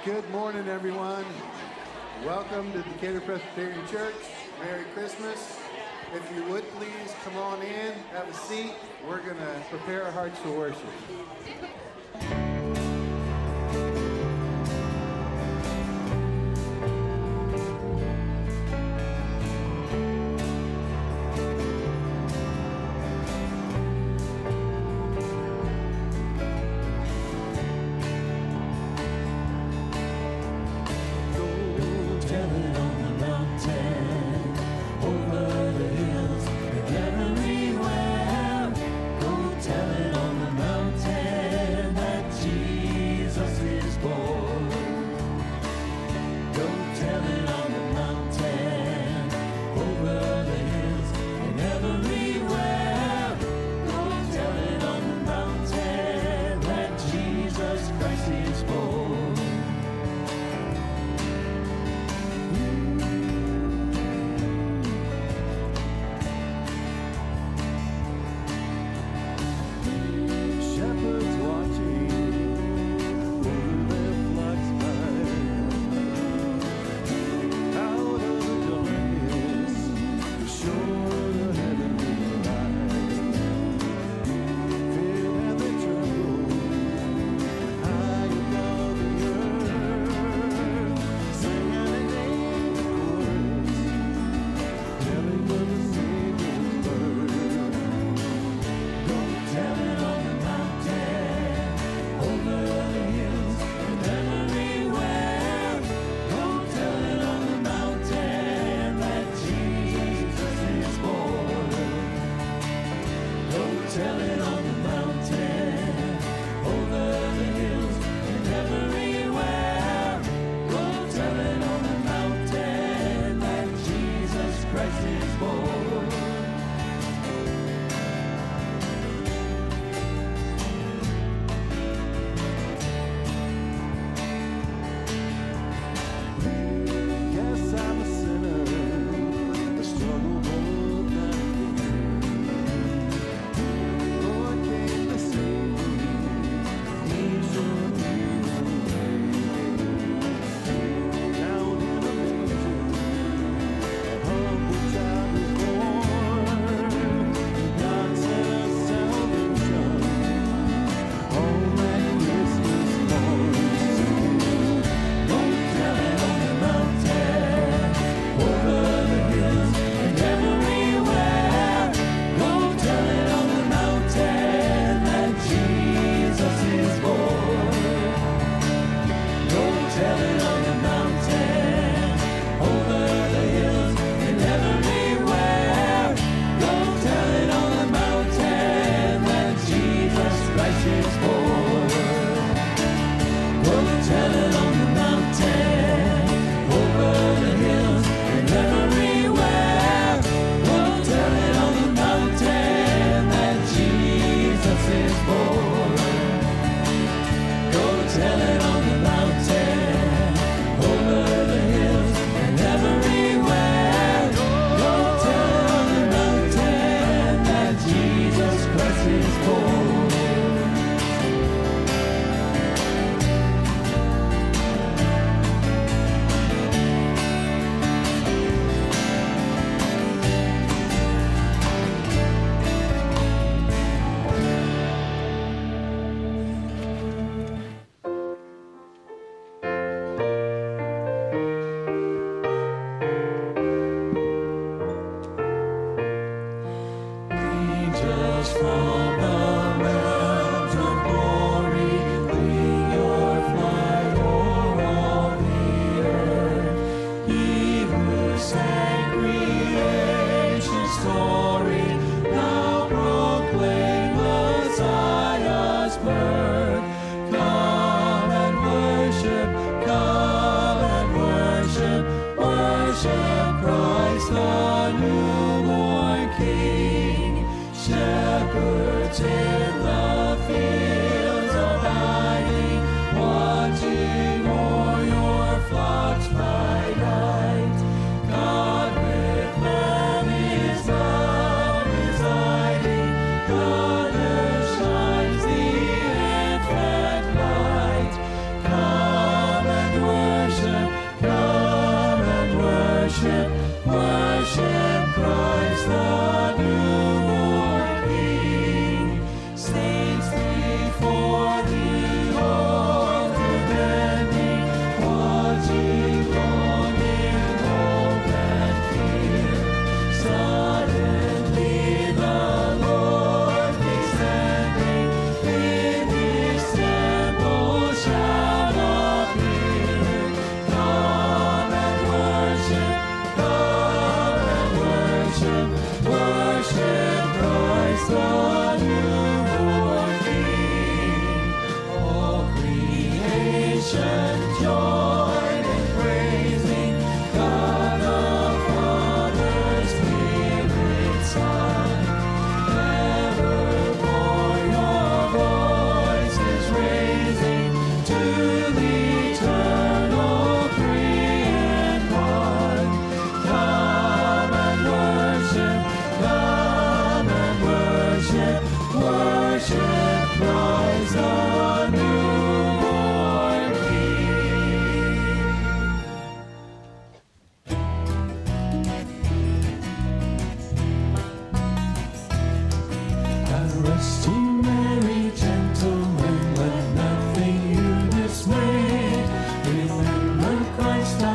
Good morning, everyone. Welcome to Decatur Presbyterian Church. Merry Christmas. If you would please come on in, have a seat. We're going to prepare our hearts for worship.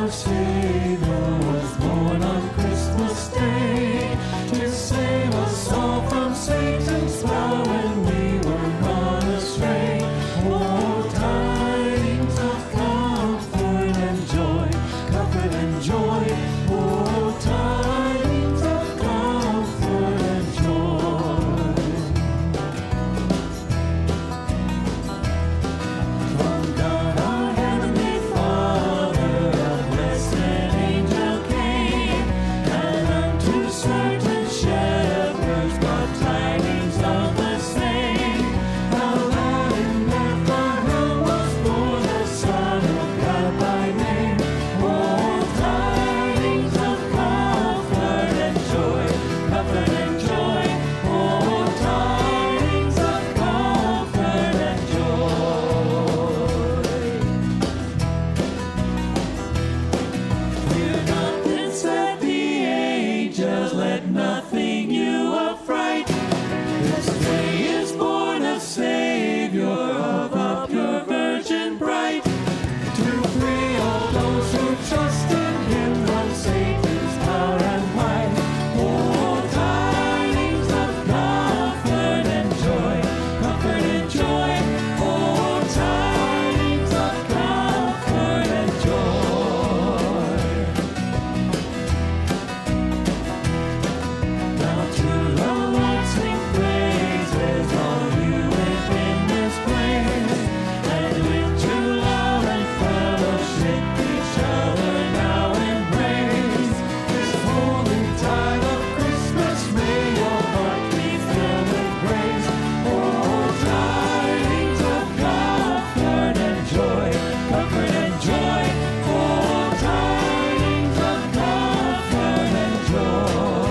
our Savior was born on Christmas Day to save us all from Satan's power when we were gone astray. Oh, tidings of comfort and joy, comfort and joy. Oh, tidings of comfort and joy. From God our Heavenly Father, a blessed angel came, and unto certain shepherds brought tidings of the same. How that in Bethlehem was born the Son of God by name. Oh, tidings of comfort and joy, comfort and joy. Oh, tidings of comfort and joy. Fear not, then said the angels, let nothing you affright. This day is born a Savior of a pure virgin bright, to free all those who trust in Him from Satan's power and might. Oh, tidings of comfort and joy, comfort and joy. Oh, tidings of comfort and joy. Now to the Lord sing praises, all you within this place, and with true love and fellowship each other now embrace. This holy tide of Christmas, may your heart be filled with grace. Oh, tidings of comfort and joy, comfort and joy. Oh, tidings of comfort and joy.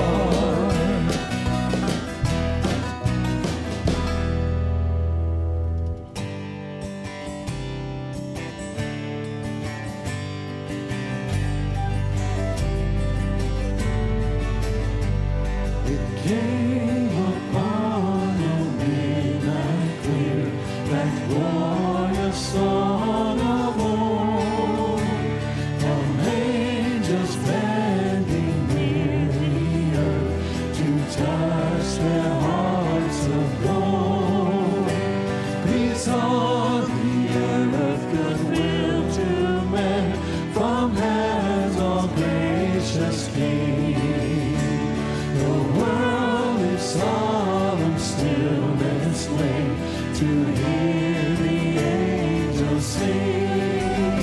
It came upon a midnight clear, that glorious song of old, from angels bending near the earth to touch their hearts of gold. Peace on the earth, goodwill to men, from heaven's all gracious King. The world is solemn, stillness lay, to hear the angels sing.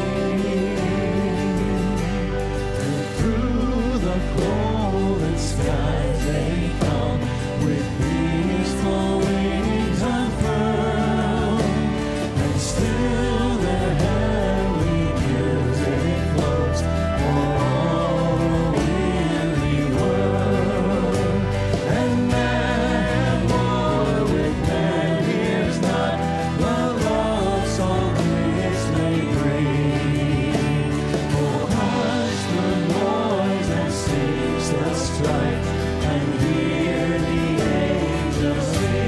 And through the golden skies they come, with peaceful wings unfurled, and still their heavenly music flows o'er all the weary world. And man war with man hears not the love song which they bring. Oh, hush the noise that seems the strife, and hear the angels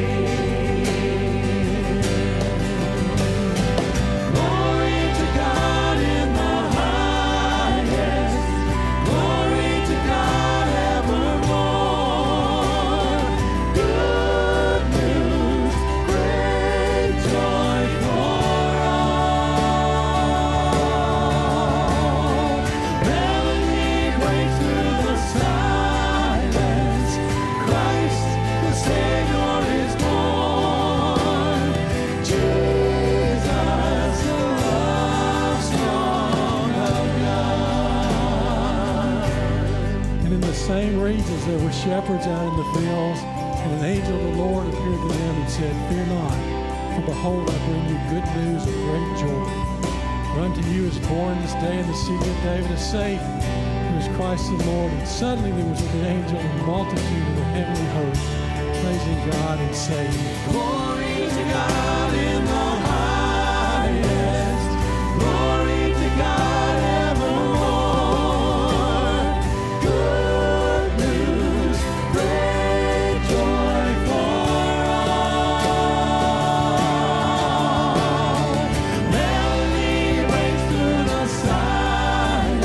sing. Glory to God in the highest, glory to God evermore. Good news, great joy for all. Melody breaks through the silence. Christ the Savior is born. Jesus, the love song of God. And in the same regions there were shepherds out in the fields, and an angel of the Lord appeared to them and said, Fear not, for behold, I bring you good news of great joy. For unto you is born this day in the city of David a Savior, who is Christ the Lord. And suddenly there was with the angel a multitude of the heavenly host, praising God and saying, Glory to God in the highest, glory to God evermore. Good news, great joy for all. Melody breaks through the silence.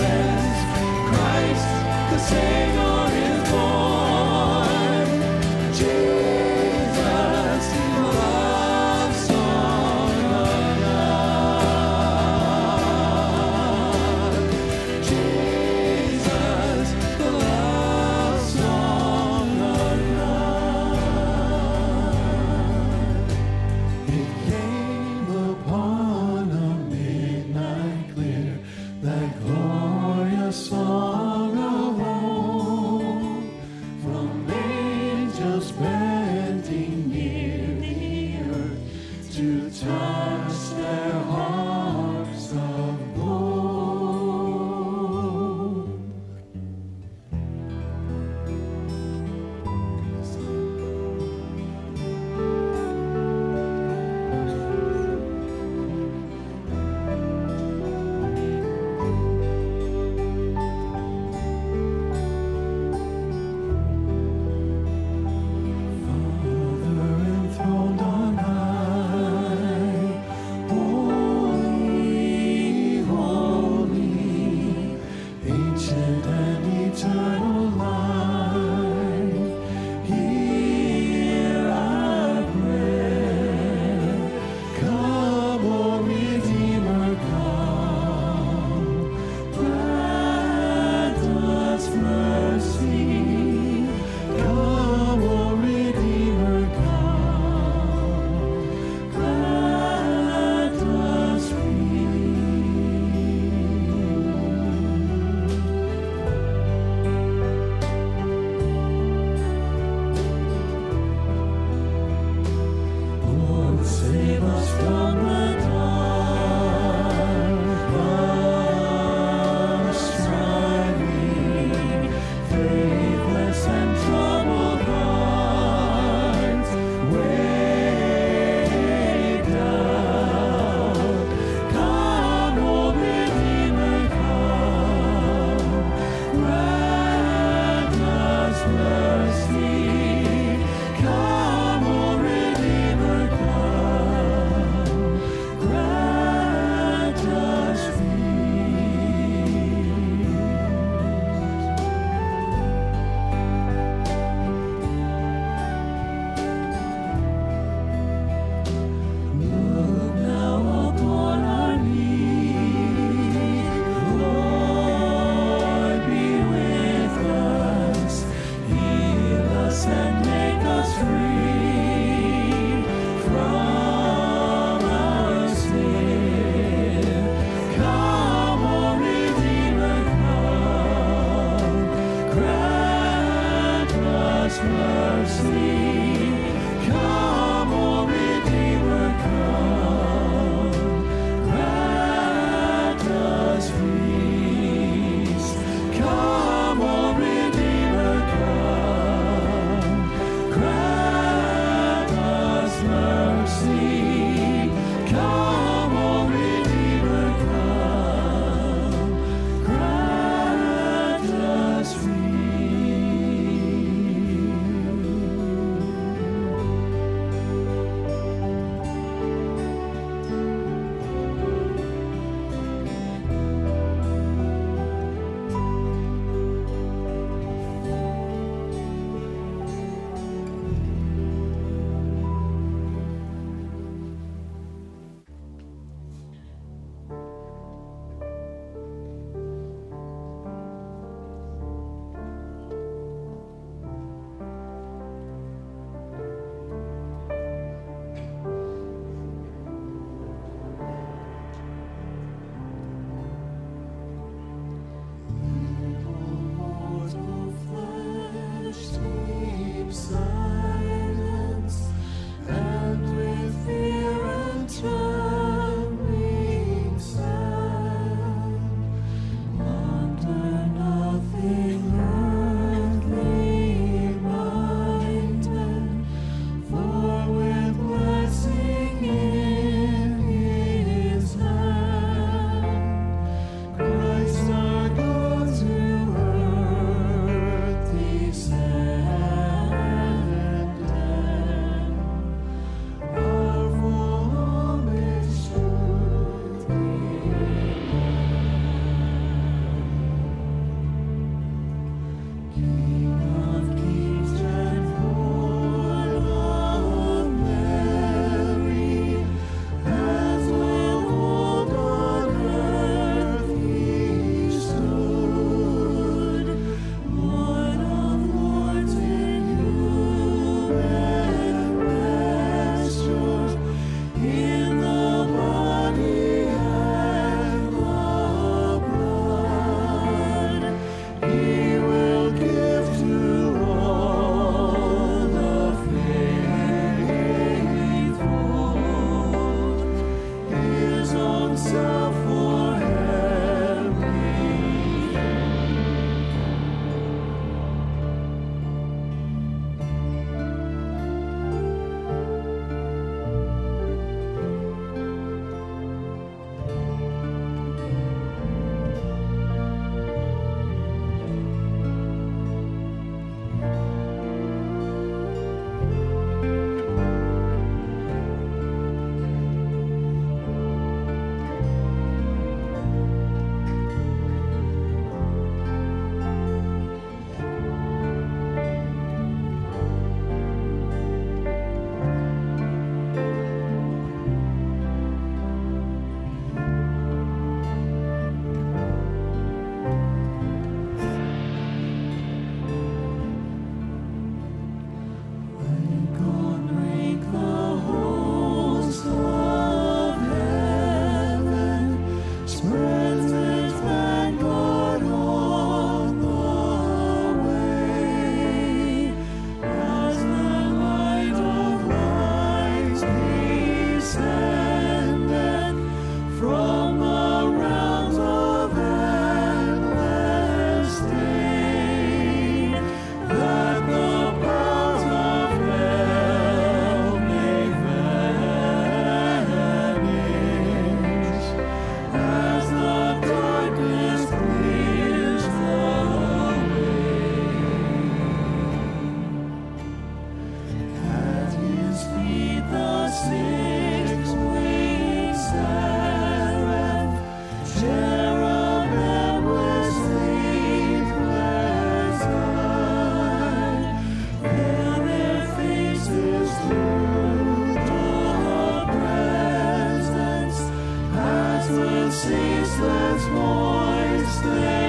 ceaseless voice they